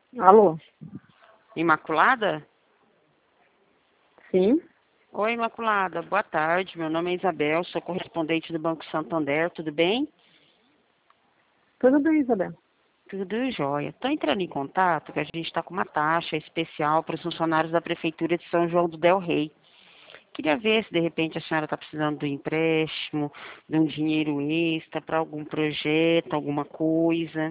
Alô? Imaculada? Sim? Oi, Imaculada. Boa tarde. Meu nome é Isabel, sou correspondente do Banco Santander. Tudo bem? Tudo bem, Isabel. Tudo jóia. Estou entrando em contato que a gente está com uma taxa especial para os funcionários da Prefeitura de São João do Del Rei. Queria ver se de repente a senhora está precisando de um empréstimo, de um dinheiro extra para algum projeto, alguma coisa.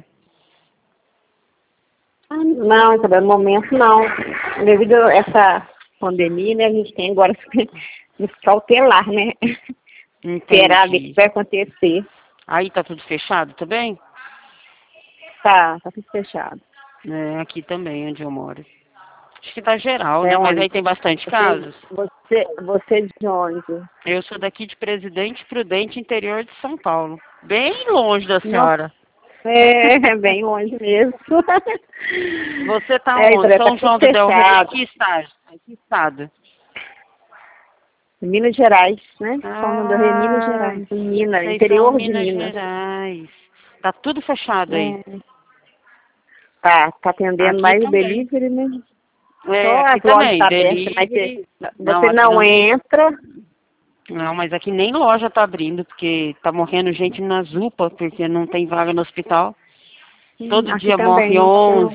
Não, Isabel, no momento não. Devido a essa pandemia, né, a gente tem agora que nos cautelar, né? Esperar ver o que Entendi. vai acontecer. Aí tá tudo fechado também? Tá tudo fechado. É, aqui também, onde eu moro. Acho que tá geral, É né? Mas onde? aí tem bastante casos. Você de onde? Eu sou daqui de Presidente Prudente, interior de São Paulo. Bem longe da Nossa, senhora. é bem longe mesmo. Você tá É, onde? Isabel, tá São tudo João do Del Rei, fechado. que estágio? Que estado? Minas Gerais, né? São João do Rei, Minas Ah, Gerais. Minas, vocês são interior de Minas Minas. Gerais. Tá tudo fechado aí. É. Tá atendendo Aqui mais o também. delivery, né? É, Só aqui as lojas também. estão abertas, mas Delivery. Não, você aqui não não. entra. Não, mas aqui nem loja tá abrindo, porque tá morrendo gente nas UPA, porque não tem vaga no hospital. Todo Aqui dia também morre não.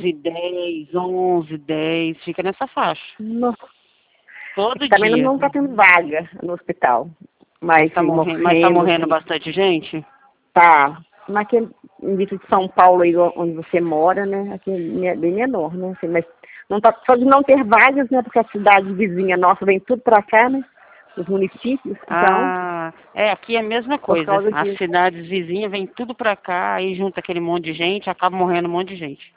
11, 10, fica nessa faixa. Não. Aqui Todo também dia. não está tendo vaga no hospital. Mas Mas tá morrendo, morrendo assim, bastante gente? tá. Naquele início de São Paulo, aí onde você mora, né? Aqui é bem menor, né? Assim, mas não tá, só de não ter vagas, né? Porque a cidade vizinha nossa vem tudo para cá, né? Os municípios, então, Ah, aqui é a mesma por coisa. causa As disso. cidades vizinhas vêm tudo pra cá, aí junta aquele monte de gente, acaba morrendo um monte de gente.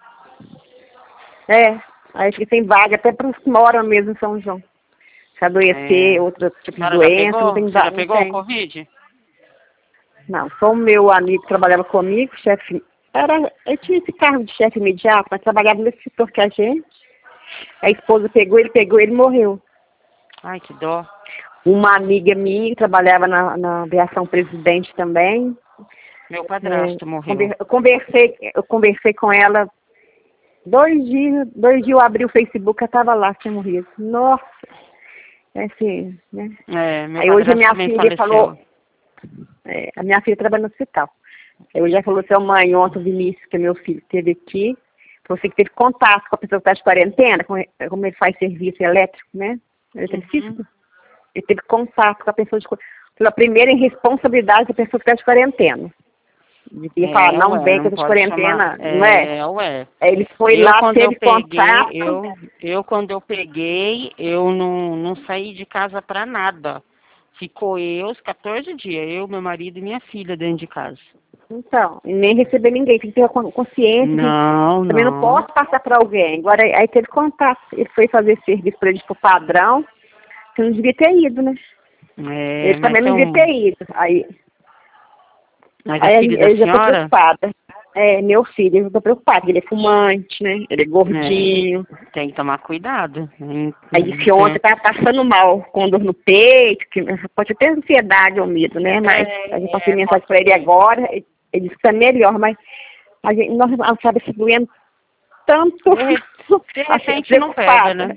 Aí que tem vaga até para os que moram mesmo em São João. Se É. adoecer, outro A tipo de senhora já doença, não pegou? tem Você já não pegou o tem. Covid? Não, só o meu amigo que trabalhava comigo, chefe, eu tinha esse cargo de chefe imediato, mas trabalhava no mesmo setor que a gente. A esposa pegou ele e morreu. Ai, que dó. Uma amiga minha que trabalhava na aviação Presidente também. Meu É, padrasto morreu. eu conversei com ela 2 dias eu abri o Facebook, ela estava lá, tinha morrido. Nossa, é assim, né? É, meu Aí hoje a padrasto minha também filha falou, faleceu. a minha filha trabalha no hospital. Aí hoje ela falou assim, mãe, ontem o Vinícius, que é meu filho, esteve aqui, você que teve contato com a pessoa que está de quarentena, como ele faz serviço elétrico, né? Eletricista. Ele teve contato com a pessoa pela primeira irresponsabilidade da pessoa que está de quarentena. Devia falar, não Ué, vem que não eu tô de pode chamar. quarentena, não é? Ué. Aí ele foi Eu lá, quando eu teve peguei, contato. eu quando eu peguei, eu não saí de casa pra nada. Ficou eu os 14 dias, eu, meu marido e minha filha dentro de casa. Então, e nem receber ninguém, tem que ter consciência que Não, também não não. posso passar para alguém. Agora, aí teve contato, ele foi fazer serviço para ele pro padrão, que não devia ter ido, né? É, Ele também não devia ter ido. Aí mas é aí filho da eu já tô senhora? preocupada. É, meu filho, eu tô preocupada, ele é fumante, né? Ele é É, gordinho. tem que tomar cuidado. Aí disse que ontem tá passando mal, com dor no peito, que pode ter ansiedade ou medo, né? Mas a gente passei mensagem Pode para ele ser. agora, ele disse que tá melhor, mas a gente não sabe se doendo tanto, De assim, repente não pega, preocupada. né?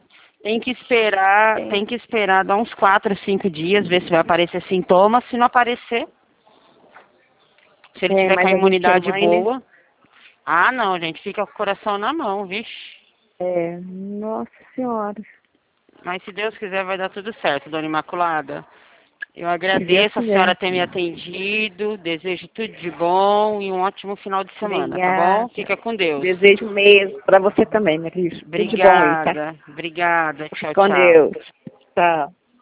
Tem que esperar dar uns 4, 5 dias, ver se vai aparecer sintomas. Se não aparecer, se ele tiver com a Mas a gente é imunidade mãe, né? boa. Ah, não, gente, fica com o coração na mão, vixe. Nossa Senhora, Mas se Deus quiser, vai dar tudo certo, dona Imaculada. Eu se Deus agradeço a quiser. senhora ter me atendido, desejo tudo de bom e um ótimo final de semana, tá bom? Obrigada. Fica com Deus. Desejo mesmo para você também, minha querida. Tudo de bom aí, tá? Obrigada, obrigada. Fique Tchau, com tchau. Deus. Tchau.